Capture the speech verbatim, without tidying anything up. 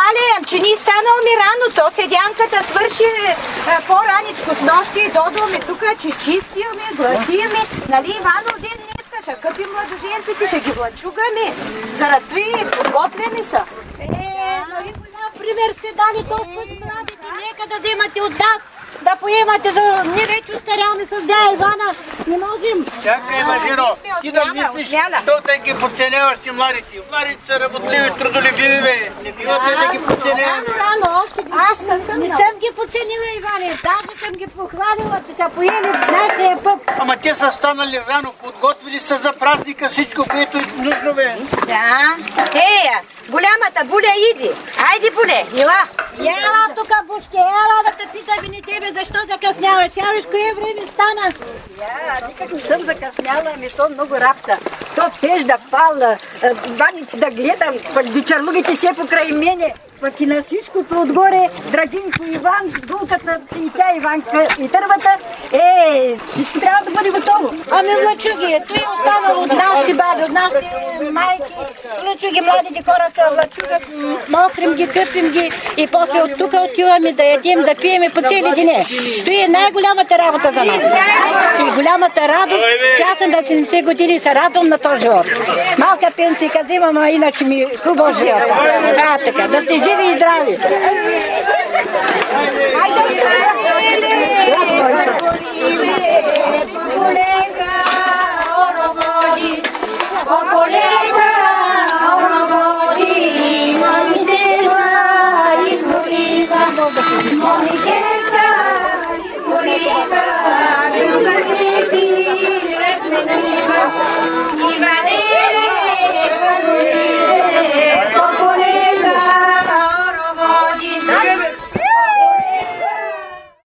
хвалям, че ни станало ми рано. То седянката свърши по-раничко с нощи и додваме тук, че чистиме, гласиме. Нали, Иванов ден днеска ще къпим младоженците, ще ги влачугаме. Заради подготвени са. Е, нали голям пример сте дали толкова с младите. Нека да вземате от нас. Да поемате за... Ние вече устаряваме с дядя Ивана. Не можем. Чакай, Мажино, ти да мислиш, що те ги подценяваш ти младите. Младите са работливи, трудолюбиви, бе. Не бива те да ги подценяваме. Рано, рано, още ги... Аз не съм ги подценила, Иване. Даже съм ги похвалила, че са поели нашия път. Ама те са станали рано, подготвили са за празника всичко, което е нужно, бе. Да. Ея, голямата Буля, иди. Айди, Буле, ела. Ела тук, Бушке, ела да те питаме ни тебе, защо закъсняваш? Я виж, кое време стана? Я, никак не съм закъсняла, ами що много работа. То пеш да пала, баници да гледам, пък дичарлугите се покрай мене. Пък и на всичкото отгоре, Драгинко Иван, гулката и тя Иванка и търбата, е, всичко трябва да бъде готово. Ами влачуги, той е останало от нашите баби, от нашите майки. Влачуги, младите хора се влачугат, мокрим ги, къпим ги и после от тук отиваме да ядем, да пиеме по цели дене. Той е най-голямата работа за нас. И голямата радост, че аз съм на седемдесет години и се радвам на този живот. Малка пенсия, къде имам, а иначе ми хубаво живота. А, така, да сте живи и здрави.